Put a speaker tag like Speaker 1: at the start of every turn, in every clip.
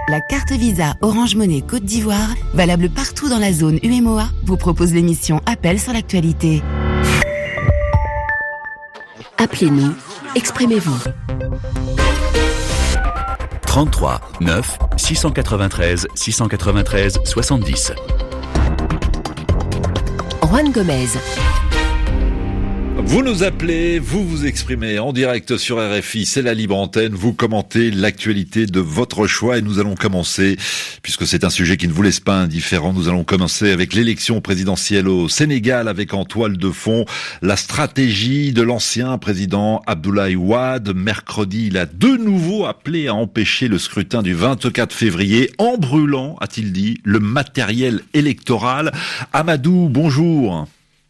Speaker 1: La carte Visa Orange Money Côte d'Ivoire, valable partout dans la zone UMOA, vous propose l'émission Appel sur l'actualité.
Speaker 2: Appelez-nous, exprimez-vous.
Speaker 3: 33 9 693 693 70.
Speaker 2: Juan Gomez.
Speaker 4: Vous nous appelez, vous vous exprimez en direct sur RFI, c'est la libre antenne, vous commentez l'actualité de votre choix et nous allons commencer, puisque c'est un sujet qui ne vous laisse pas indifférent, nous allons commencer avec l'élection présidentielle au Sénégal avec en toile de fond la stratégie de l'ancien président Abdoulaye Wade. Mercredi, il a de nouveau appelé à empêcher le scrutin du 24 février en brûlant, a-t-il dit, le matériel électoral. Amadou, bonjour.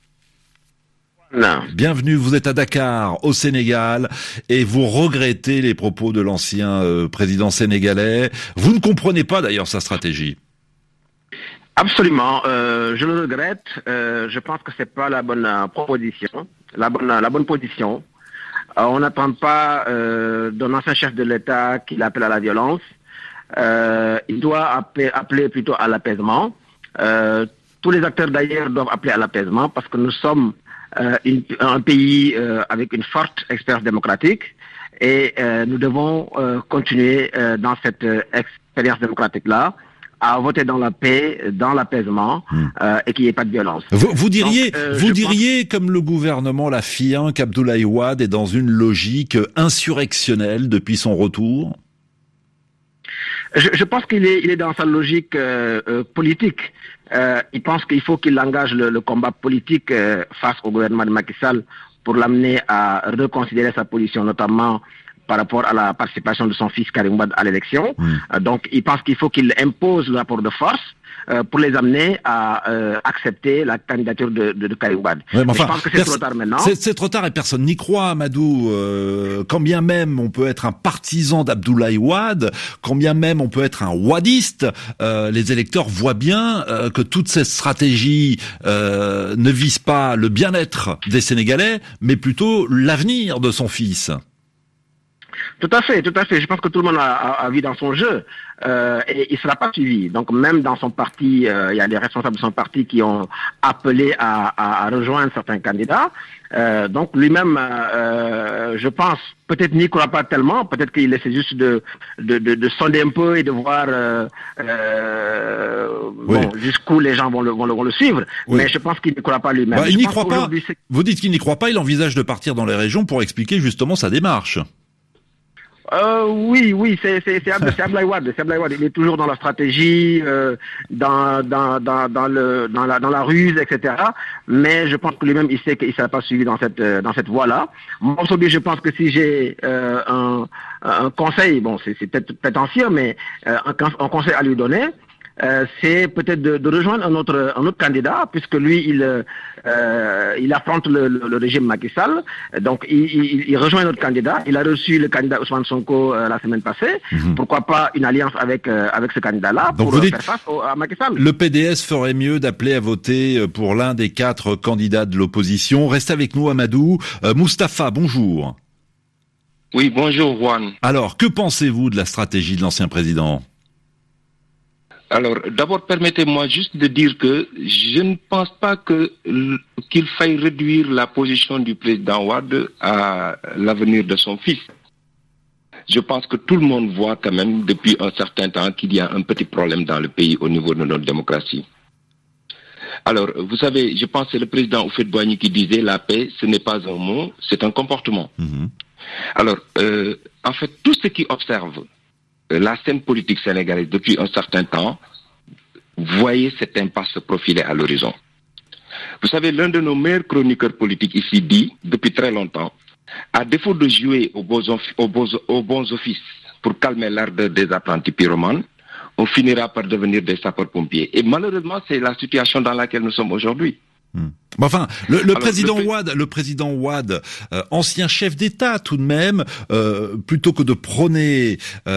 Speaker 5: Non.
Speaker 4: Bienvenue, vous êtes à Dakar, au Sénégal, et vous regrettez les propos de l'ancien président sénégalais. Vous ne comprenez pas d'ailleurs sa stratégie.
Speaker 5: Absolument, je le regrette. Je pense que c'est pas la bonne proposition, la bonne position. On n'attend pas d'un ancien chef de l'État qu'il appelle à la violence. Il doit appeler plutôt à l'apaisement. Tous les acteurs d'ailleurs doivent appeler à l'apaisement parce que nous sommes un pays avec une forte expérience démocratique et nous devons continuer dans cette expérience démocratique-là à voter dans la paix, dans l'apaisement et qu'il n'y ait pas de violence.
Speaker 4: Vous diriez, comme le gouvernement l'affirme, hein, qu'Abdoulaye Wade est dans une logique insurrectionnelle depuis son retour?
Speaker 5: Je pense qu'il est dans sa logique politique. Il pense qu'il faut qu'il engage le combat politique face au gouvernement de Macky Sall pour l'amener à reconsidérer sa position, notamment par rapport à la participation de son fils Karim Wade à l'élection. Donc il pense qu'il faut qu'il impose le rapport de force pour les amener à accepter la candidature de Karim Wade.
Speaker 4: Ouais, mais enfin,
Speaker 5: je pense que c'est trop tard maintenant.
Speaker 4: C'est trop tard et personne n'y croit, Amadou. Quand bien même on peut être un partisan d'Abdoulaye Wade, quand bien même on peut être un wadiste, les électeurs voient bien que toute cette stratégie ne vise pas le bien-être des Sénégalais, mais plutôt l'avenir de son fils.
Speaker 5: Tout à fait. Je pense que tout le monde a vu dans son jeu et il ne sera pas suivi. Donc même dans son parti, il y a des responsables de son parti qui ont appelé à rejoindre certains candidats. Donc lui-même, je pense, peut-être n'y croit pas tellement. Peut-être qu'il essaie juste de sonder un peu et de voir jusqu'où les gens vont le suivre. Oui. Mais je pense qu'il ne croit pas lui-même.
Speaker 4: Il n'y croit pas. Vous dites qu'il n'y croit pas. Il envisage de partir dans les régions pour expliquer justement sa démarche.
Speaker 5: Oui, c'est Abdoulaye Wade. Il est toujours dans la stratégie, dans la ruse, etc. Mais je pense que lui-même, il sait qu'il ne sera pas suivi dans cette voie-là. Moi, aujourd'hui, je pense que si j'ai un conseil, bon, c'est peut-être prétentieux, mais un conseil à lui donner, c'est peut-être de rejoindre un autre candidat, puisque lui il affronte le régime Macky Sall, donc il rejoint un autre candidat. Il a reçu le candidat Ousmane Sonko la semaine passée. Pourquoi pas une alliance avec ce candidat-là pour faire face à Macky Sall.
Speaker 4: Le PDS ferait mieux d'appeler à voter pour l'un des 4 candidats de l'opposition. Restez avec nous, Amadou. Moustapha, bonjour.
Speaker 6: Oui, bonjour Juan.
Speaker 4: Alors, que pensez-vous de la stratégie de l'ancien président ?
Speaker 6: Alors, d'abord, permettez-moi juste de dire que je ne pense pas qu'il faille réduire la position du président Wade à l'avenir de son fils. Je pense que tout le monde voit quand même depuis un certain temps qu'il y a un petit problème dans le pays au niveau de notre démocratie. Alors, vous savez, je pense que c'est le président Houphouët-Boigny qui disait la paix, ce n'est pas un mot, c'est un comportement. Alors, en fait, tous ceux qui observent la scène politique sénégalaise depuis un certain temps, voyez cette impasse se profiler à l'horizon. Vous savez, l'un de nos meilleurs chroniqueurs politiques ici dit, depuis très longtemps, à défaut de jouer aux bons offices pour calmer l'ardeur des apprentis pyromanes, on finira par devenir des sapeurs-pompiers. Et malheureusement, c'est la situation dans laquelle nous sommes aujourd'hui.
Speaker 4: Enfin, le président Wade, ancien chef d'État tout de même, plutôt que de prôner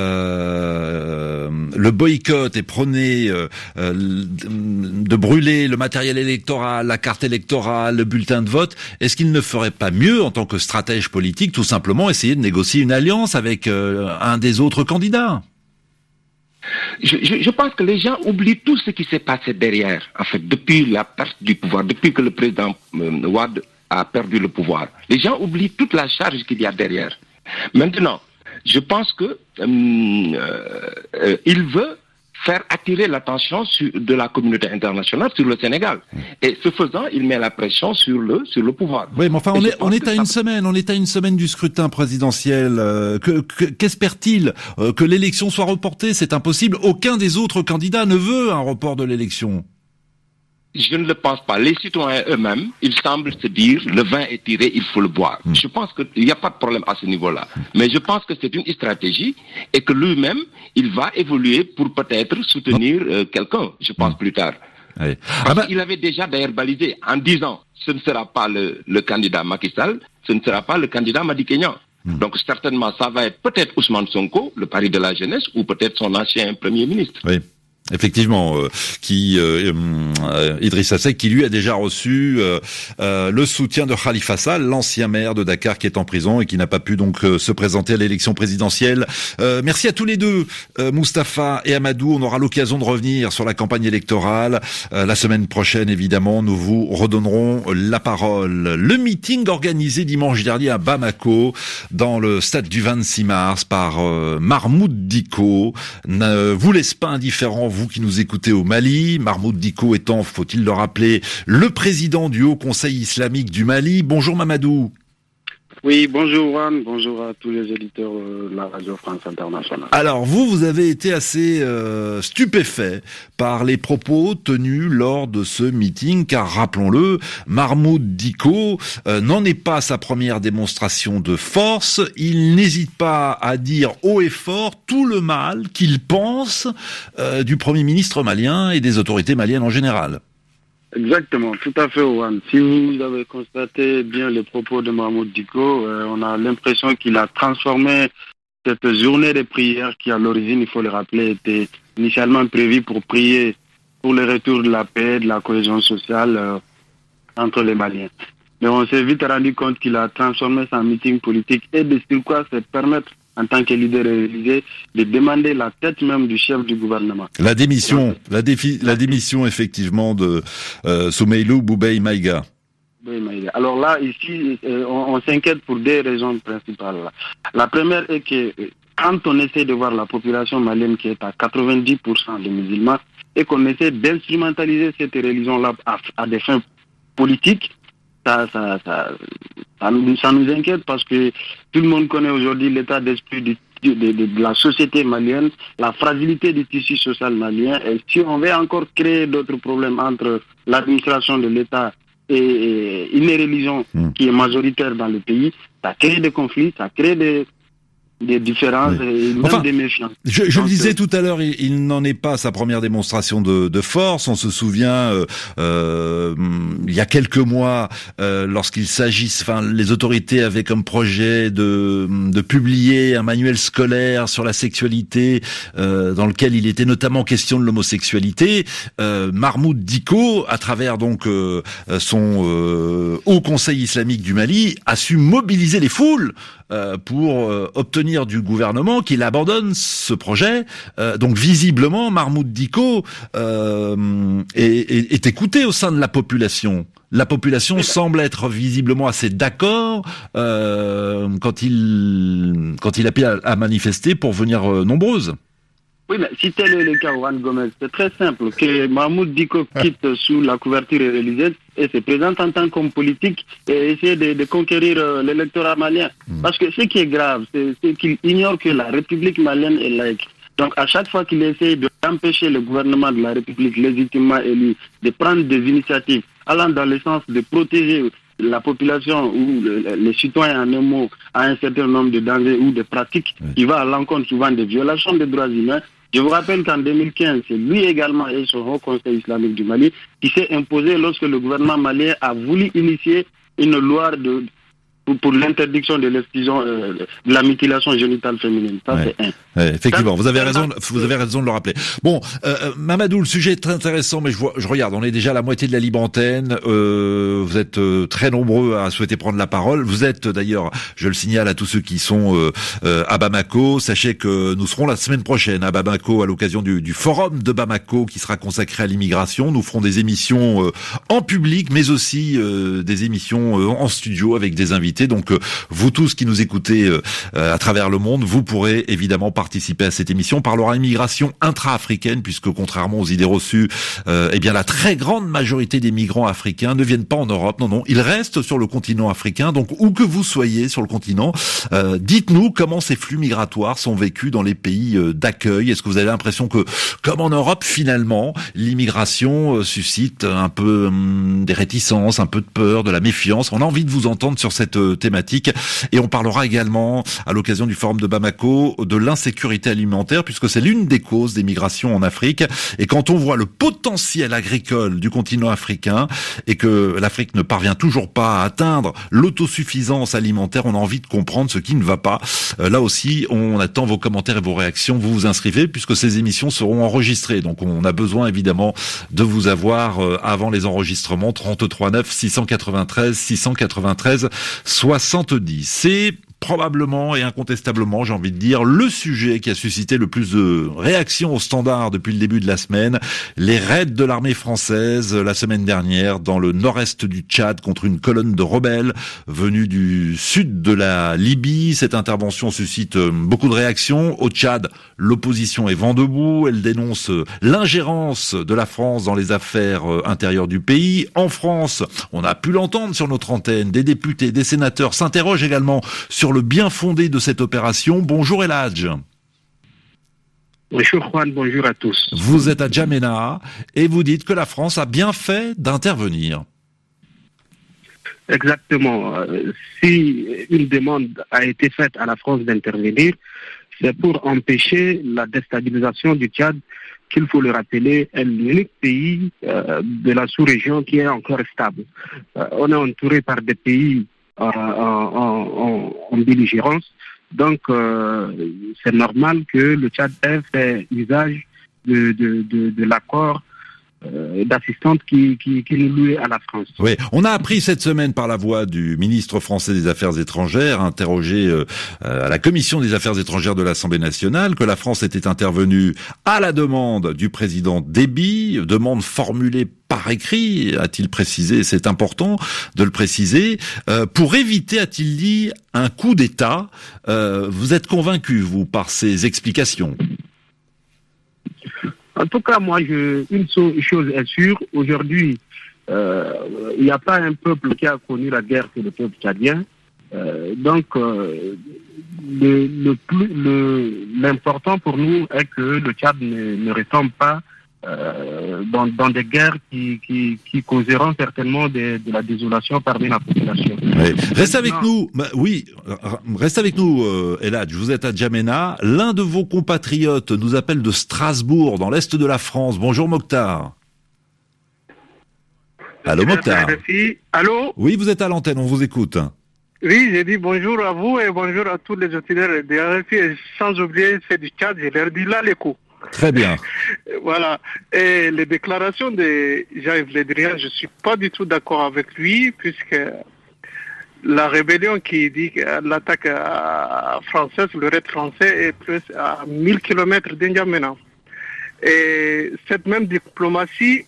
Speaker 4: le boycott et prôner de brûler le matériel électoral, la carte électorale, le bulletin de vote, est-ce qu'il ne ferait pas mieux en tant que stratège politique, tout simplement essayer de négocier une alliance avec un des autres candidats ?
Speaker 6: Je pense que les gens oublient tout ce qui s'est passé derrière, en fait, depuis la perte du pouvoir, depuis que le président Wade a perdu le pouvoir. Les gens oublient toute la charge qu'il y a derrière. Maintenant, je pense que il veut faire attirer l'attention de la communauté internationale sur le Sénégal. Et ce faisant, il met la pression sur le pouvoir.
Speaker 4: Oui, mais enfin, on est à une semaine du scrutin présidentiel. Qu'espère-t-il que l'élection soit reportée? C'est impossible. Aucun des autres candidats ne veut un report de l'élection.
Speaker 6: Je ne le pense pas. Les citoyens eux-mêmes, ils semblent se dire, le vin est tiré, il faut le boire. Je pense qu'il n'y a pas de problème à ce niveau-là. Mais je pense que c'est une stratégie et que lui-même, il va évoluer pour peut-être soutenir quelqu'un, je pense plus tard.
Speaker 4: Allez.
Speaker 6: Parce qu'il avait déjà d'ailleurs balisé en disant, ce ne sera pas le candidat Macky Sall, ce ne sera pas le candidat Madické Niang. Donc certainement, ça va être peut-être Ousmane Sonko, le pari de la jeunesse, ou peut-être son ancien Premier ministre.
Speaker 4: Oui. Effectivement, Idrissa Seck qui lui a déjà reçu le soutien de Khalifa Sall, l'ancien maire de Dakar qui est en prison et qui n'a pas pu donc se présenter à l'élection présidentielle. Merci à tous les deux, Moustapha et Amadou. On aura l'occasion de revenir sur la campagne électorale la semaine prochaine. Évidemment, nous vous redonnerons la parole. Le meeting organisé dimanche dernier à Bamako, dans le stade du 26 mars par Mahmoud Dicko, ne vous laisse pas indifférent, vous qui nous écoutez au Mali. Mahmoud Dicko étant, faut-il le rappeler, le président du Haut Conseil islamique du Mali. Bonjour Mamadou.
Speaker 7: Oui, bonjour Juan, bonjour à tous les éditeurs de la Radio France Internationale.
Speaker 4: Alors vous avez été assez stupéfait par les propos tenus lors de ce meeting, car rappelons-le, Mahmoud Dicko n'en est pas sa première démonstration de force. Il n'hésite pas à dire haut et fort tout le mal qu'il pense du Premier ministre malien et des autorités maliennes en général.
Speaker 7: Exactement, tout à fait, Juan. Si vous avez constaté bien les propos de Mahmoud Dicko, on a l'impression qu'il a transformé cette journée de prière qui, à l'origine, il faut le rappeler, était initialement prévue pour prier pour le retour de la paix, de la cohésion sociale entre les Maliens. Mais on s'est vite rendu compte qu'il a transformé sa meeting politique et de sur quoi se permettre, en tant que leader réalisé, de demander la tête même du chef du gouvernement.
Speaker 4: La démission effectivement de Soumeylou Boubèye Maïga.
Speaker 7: Alors là, ici, on s'inquiète pour deux raisons principales. La première est que quand on essaie de voir la population malienne qui est à 90% de musulmans et qu'on essaie d'instrumentaliser cette religion-là à des fins politiques, ça nous inquiète parce que tout le monde connaît aujourd'hui l'état d'esprit de la société malienne, la fragilité du tissu social malien. Et si on veut encore créer d'autres problèmes entre l'administration de l'État et une religion qui est majoritaire dans le pays, ça crée des conflits, ça crée des différences et même des méfiances.
Speaker 4: Je le disais tout à l'heure, il n'en est pas sa première démonstration de force. On se souvient, il y a quelques mois, lorsqu'il s'agisse, les autorités avaient comme projet de publier un manuel scolaire sur la sexualité, dans lequel il était notamment question de l'homosexualité. Mahmoud Dicko, à travers donc son Haut Conseil islamique du Mali, a su mobiliser les foules pour obtenir du gouvernement qu'il abandonne ce projet. Donc visiblement, Mahmoud Dicko est écouté au sein de la population. La population semble être visiblement assez d'accord quand il appelle à manifester pour venir nombreuses.
Speaker 7: Oui, mais si tel est le cas, Juan Gomez, c'est très simple, que Mahmoud Dicko quitte sous la couverture religieuse et se présente en tant qu'homme politique et essaie de conquérir l'électorat malien. Parce que ce qui est grave, c'est qu'il ignore que la République malienne est laïque. Donc à chaque fois qu'il essaie d'empêcher le gouvernement de la République légitimement élu de prendre des initiatives allant dans le sens de protéger la population ou les citoyens en un mot à un certain nombre de dangers ou de pratiques qui va à l'encontre souvent des violations des droits humains. Je vous rappelle qu'en 2015, c'est lui également et son Haut Conseil islamique du Mali qui s'est imposé lorsque le gouvernement malien a voulu initier une loi pour l'interdiction de l'exclusion de la mutilation génitale féminine. Ça, c'est un.
Speaker 4: Ouais, effectivement, vous avez raison de le rappeler. Bon, Mamadou, le sujet est très intéressant, mais je regarde, on est déjà à la moitié de la libre antenne. Vous êtes très nombreux à souhaiter prendre la parole. Vous êtes d'ailleurs, je le signale à tous ceux qui sont à Bamako, sachez que nous serons la semaine prochaine à Bamako à l'occasion du forum de Bamako qui sera consacré à l'immigration. Nous ferons des émissions en public, mais aussi des émissions en studio avec des invités. Donc vous tous qui nous écoutez à travers le monde, vous pourrez évidemment participer à cette émission. On parlera immigration intra-africaine, puisque contrairement aux idées reçues, eh bien la très grande majorité des migrants africains ne viennent pas en Europe. Non, ils restent sur le continent africain. Donc où que vous soyez sur le continent, dites-nous comment ces flux migratoires sont vécus dans les pays d'accueil. Est-ce que vous avez l'impression que, comme en Europe, finalement, l'immigration suscite un peu des réticences, un peu de peur, de la méfiance? On a envie de vous entendre sur cette thématique, et on parlera également à l'occasion du forum de Bamako de l'insécurité alimentaire, puisque c'est l'une des causes des migrations en Afrique. Et quand on voit le potentiel agricole du continent africain et que l'Afrique ne parvient toujours pas à atteindre l'autosuffisance alimentaire, on a envie de comprendre ce qui ne va pas. Là aussi, on attend vos commentaires et vos réactions. Vous vous inscrivez puisque ces émissions seront enregistrées. Donc on a besoin évidemment de vous avoir avant les enregistrements. 33 9 693 693 70. C'est probablement et incontestablement, j'ai envie de dire, le sujet qui a suscité le plus de réactions au Standard depuis le début de la semaine. Les raids de l'armée française la semaine dernière dans le nord-est du Tchad contre une colonne de rebelles venus du sud de la Libye. Cette intervention suscite beaucoup de réactions. Au Tchad, l'opposition est vent debout. Elle dénonce l'ingérence de la France dans les affaires intérieures du pays. En France, on a pu l'entendre sur notre antenne, des députés, des sénateurs s'interrogent également sur le bien fondé de cette opération. Bonjour Eladj.
Speaker 5: Bonjour Juan, bonjour à tous.
Speaker 4: Vous êtes à Djamena et vous dites que la France a bien fait d'intervenir.
Speaker 5: Exactement. Si une demande a été faite à la France d'intervenir, c'est pour empêcher la déstabilisation du Tchad, qu'il faut le rappeler, est l'unique pays de la sous-région qui est encore stable. On est entouré par des pays en belligérance. Donc, c'est normal que le Tchad ait fait usage de l'accord d'assistante qui nous louait à la France.
Speaker 4: Oui, on a appris cette semaine par la voix du ministre français des Affaires étrangères, interrogé à la Commission des Affaires étrangères de l'Assemblée nationale, que la France était intervenue à la demande du président Déby, demande formulée par écrit, a-t-il précisé, c'est important de le préciser, pour éviter, a-t-il dit, un coup d'État. Vous êtes convaincu, vous, par ces explications?
Speaker 5: En tout cas, moi, une chose est sûre, aujourd'hui, il n'y a pas un peuple qui a connu la guerre que le peuple tchadien. Donc, l'important pour nous est que le Tchad ne retombe pas dans des guerres qui causeront certainement de la désolation parmi la population.
Speaker 4: Oui. Reste avec nous, reste avec nous, Eladj. Vous êtes à Djamena. L'un de vos compatriotes nous appelle de Strasbourg, dans l'est de la France. Bonjour Mokhtar. Allô Mokhtar.
Speaker 8: Allô.
Speaker 4: Oui, vous êtes à l'antenne, on vous écoute.
Speaker 8: Oui, j'ai dit bonjour à vous et bonjour à tous les auditeurs de RFI, et sans oublier ceux du Tchad, je leur dis là l'écho.
Speaker 4: Très bien.
Speaker 8: Voilà. Et les déclarations de Jean-Yves Le Drian, je suis pas du tout d'accord avec lui, puisque la rébellion qui dit que l'attaque française, le raid français est plus à 1000 km d'Indiamena. Et cette même diplomatie...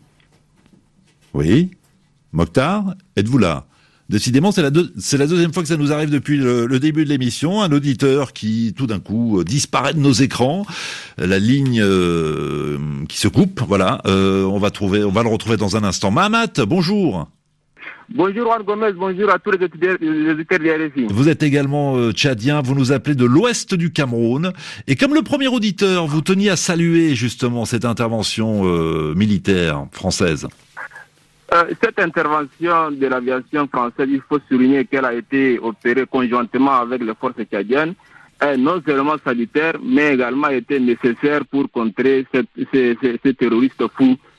Speaker 4: Oui. Mokhtar, êtes-vous là? Décidément, c'est la deuxième fois que ça nous arrive depuis le début de l'émission. Un auditeur qui, tout d'un coup, disparaît de nos écrans. La ligne qui se coupe, voilà. On va le retrouver dans un instant. Mahamat, bonjour.
Speaker 9: Bonjour Juan Gomez, bonjour à tous les auditeurs de RFI.
Speaker 4: Vous êtes également tchadien, vous nous appelez de l'ouest du Cameroun. Et comme le premier auditeur, vous teniez à saluer justement cette intervention militaire française.
Speaker 9: Cette intervention de l'aviation française, il faut souligner qu'elle a été opérée conjointement avec les forces tchadiennes, est non seulement salutaire, mais également été nécessaire pour contrer ces terroristes fous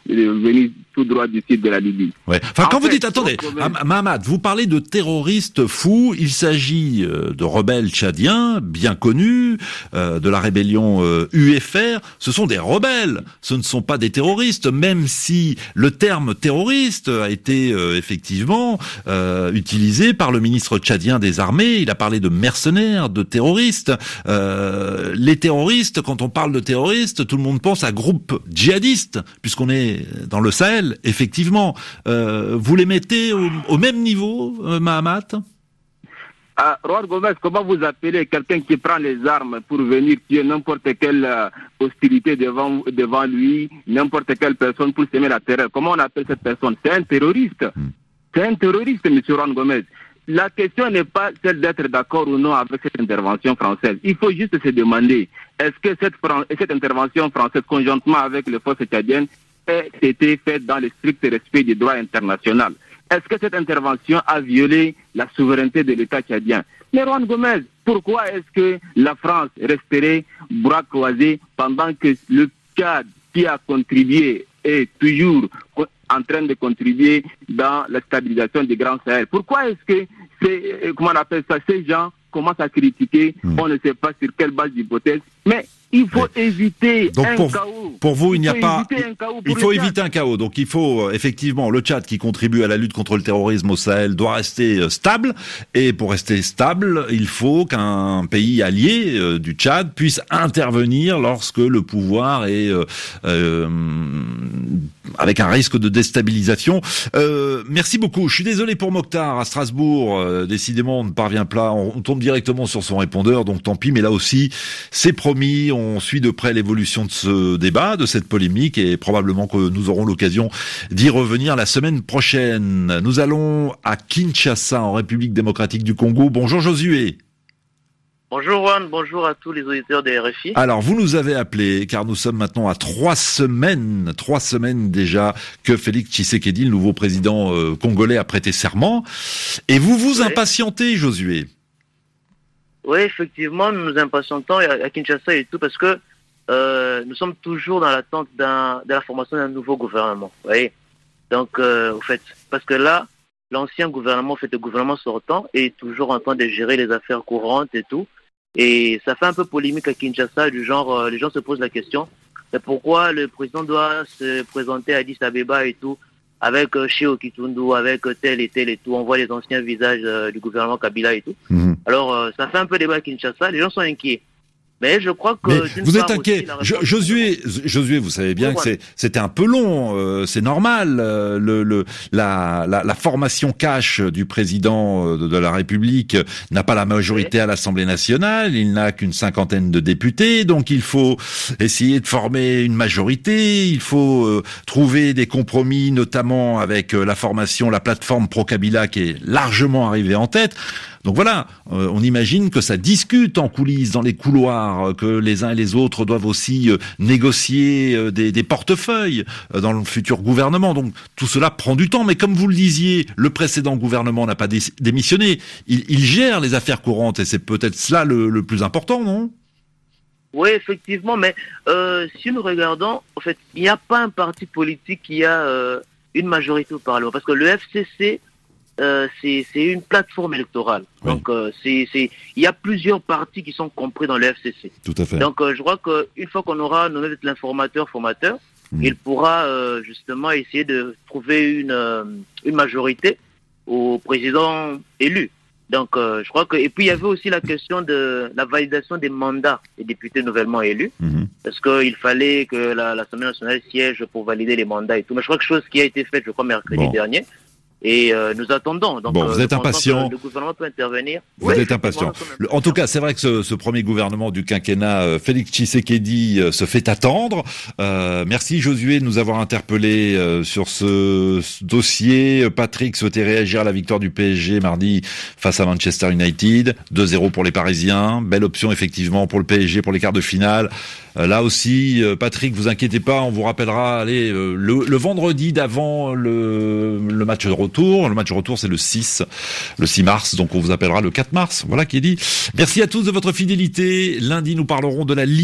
Speaker 9: venir tout droit du sud de la Libye.
Speaker 4: Ouais. Enfin, quand vous dites, attendez, Mahamat, vous parlez de terroristes fous, il s'agit de rebelles tchadiens, bien connus, de la rébellion UFR, ce sont des rebelles, ce ne sont pas des terroristes, même si le terme terroriste a été effectivement utilisé par le ministre tchadien des armées, il a parlé de mercenaires, de terroristes. Les terroristes, quand on parle de terroristes, tout le monde pense à groupes djihadistes, puisqu'on est dans le Sahel. Effectivement, vous les mettez au même niveau, Mahamat ?
Speaker 9: Roar Gomez, comment vous appelez quelqu'un qui prend les armes pour venir tuer n'importe quelle hostilité devant lui, n'importe quelle personne pour semer la terreur? Comment on appelle cette personne? C'est un terroriste. C'est un terroriste, M. Roar Gomez. La question n'est pas celle d'être d'accord ou non avec cette intervention française. Il faut juste se demander, est-ce que cette intervention française, conjointement avec les forces tchadiennes, a été faite dans le strict respect du droit international? Est-ce que cette intervention a violé la souveraineté de l'État tchadien? Mais Roar Gomez, pourquoi est-ce que la France resterait bras croisés pendant que le Tchad, qui a contribué, est toujours en train de contribuer dans la stabilisation du Grand Sahel? Pourquoi est-ce que ces gens commencent à critiquer, on ne sait pas sur quelle base d'hypothèse, mais il faut éviter un chaos.
Speaker 4: Pour vous, il faut éviter un chaos. Donc il faut effectivement, le Tchad qui contribue à la lutte contre le terrorisme au Sahel doit rester stable. Et pour rester stable, il faut qu'un pays allié du Tchad puisse intervenir lorsque le pouvoir est avec un risque de déstabilisation. Merci beaucoup. Je suis désolé pour Mokhtar à Strasbourg. Décidément, on ne parvient pas. On tombe directement sur son répondeur, donc tant pis. Mais là aussi, c'est promis. On suit de près l'évolution de ce débat, de cette polémique, et probablement que nous aurons l'occasion d'y revenir la semaine prochaine. Nous allons à Kinshasa, en République démocratique du Congo. Bonjour Josué.
Speaker 10: Bonjour Juan, bonjour à tous les auditeurs des RFI.
Speaker 4: Alors, vous nous avez appelé, car nous sommes maintenant à 3 semaines déjà que Félix Tshisekedi, le nouveau président congolais, a prêté serment. Et vous vous impatientez, Josué.
Speaker 10: Oui, effectivement, nous nous impatientons à Kinshasa et tout, parce que nous sommes toujours dans l'attente de la formation d'un nouveau gouvernement. Vous voyez. Donc, au fait, parce que là, l'ancien gouvernement, le gouvernement sortant, est toujours en train de gérer les affaires courantes et tout. Et ça fait un peu polémique à Kinshasa, du genre, les gens se posent la question, mais pourquoi le président doit se présenter à Addis Abeba et tout, avec Cheo Kitundu, avec tel et tout, on voit les anciens visages du gouvernement Kabila et tout. Alors, ça fait un peu débat à Kinshasa, les gens sont inquiets. Mais je crois que...
Speaker 4: vous êtes inquiet. Josué, vous savez bien que c'était un peu long, c'est normal. La formation cash du président de la République n'a pas la majorité à l'Assemblée nationale, il n'a qu'une 50aine de députés, donc il faut essayer de former une majorité, il faut trouver des compromis, notamment avec la plateforme pro-Kabila qui est largement arrivée en tête. Donc voilà, on imagine que ça discute en coulisses, dans les couloirs, que les uns et les autres doivent aussi négocier des portefeuilles dans le futur gouvernement. Donc tout cela prend du temps, mais comme vous le disiez, le précédent gouvernement n'a pas démissionné. Il gère les affaires courantes et c'est peut-être cela le plus important, non ?
Speaker 10: Oui, effectivement, mais si nous regardons, en fait, il n'y a pas un parti politique qui a une majorité au Parlement, parce que le FCC... c'est une plateforme électorale. Oui. Donc, il y a plusieurs partis qui sont compris dans le FCC.
Speaker 4: Tout à fait.
Speaker 10: Donc, je crois qu'une fois qu'on aura nommé l'informateur-formateur, il pourra justement essayer de trouver une majorité au président élu. Donc, je crois que... Et puis, il y avait aussi la question de la validation des mandats des députés nouvellement élus. Parce qu'il fallait que l'Assemblée nationale siège pour valider les mandats et tout. Mais je crois que chose qui a été faite, je crois, mercredi dernier. Et nous attendons. Donc,
Speaker 4: vous êtes impatient.
Speaker 10: Le gouvernement peut intervenir.
Speaker 4: Vous êtes impatient. En tout cas, c'est vrai que ce premier gouvernement du quinquennat, Félix Tshisekedi, se fait attendre. Merci Josué de nous avoir interpellé sur ce dossier. Patrick souhaitait réagir à la victoire du PSG mardi face à Manchester United. 2-0 pour les Parisiens. Belle option effectivement pour le PSG pour les quarts de finale. Là aussi, Patrick, vous inquiétez pas, on vous rappellera, le vendredi d'avant le match de retour. Le match de retour, c'est le 6 mars, donc on vous appellera le 4 mars. Voilà qui est dit. Merci à tous de votre fidélité. Lundi, nous parlerons de la